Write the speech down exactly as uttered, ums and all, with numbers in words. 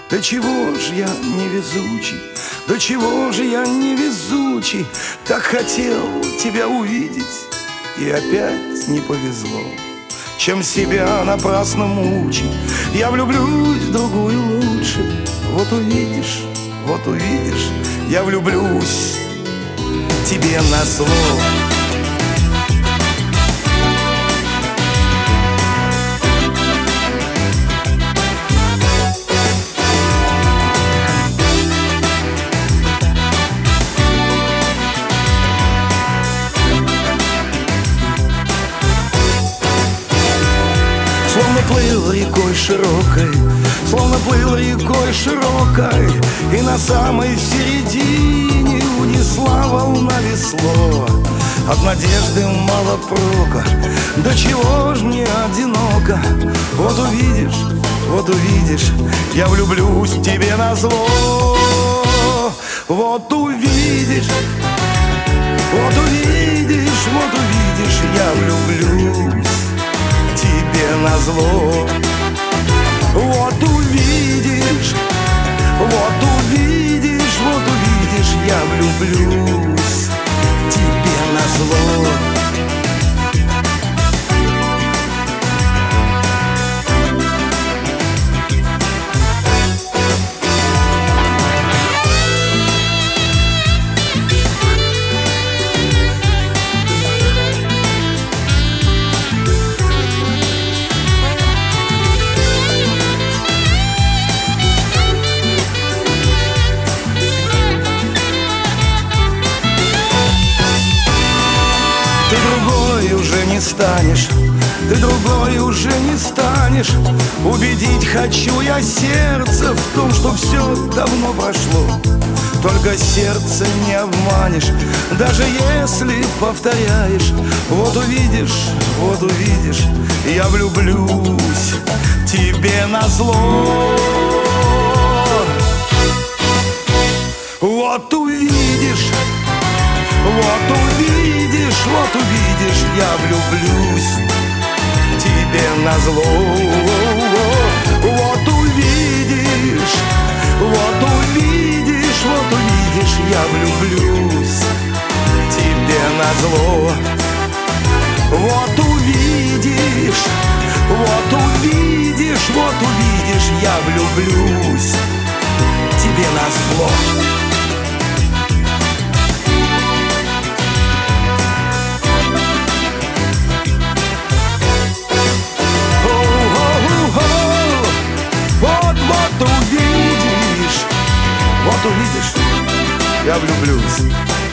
Да чего ж я невезучий, да чего же я невезучий, так хотел тебя увидеть, и опять не повезло. Чем себя напрасно мучить, я влюблюсь в другую лучше. Вот увидишь, вот увидишь, я влюблюсь тебе назло. Словно плыл рекой широкой, словно плыл рекой широкой, и на самой середине унесла волна весло. От надежды мало прока, да чего ж мне одиноко. Вот увидишь, вот увидишь, я влюблюсь тебе назло. Вот увидишь, вот увидишь, вот увидишь, я влюблюсь тебе назло. Вот увидишь, вот увидишь, вот увидишь, я влюблюсь тебе назло. Ты другой уже не станешь, ты другой уже не станешь. Убедить хочу я сердце в том, что все давно прошло. Только сердце не обманешь, даже если повторяешь. Вот увидишь, вот увидишь, я влюблюсь тебе назло. Вот увидишь, вот увидишь, вот увидишь, я влюблюсь тебе назло. Вот увидишь, вот увидишь, вот увидишь, я влюблюсь тебе назло. Вот увидишь, вот увидишь, вот увидишь, я влюблюсь тебе назло. Вот увидишь, я влюблюсь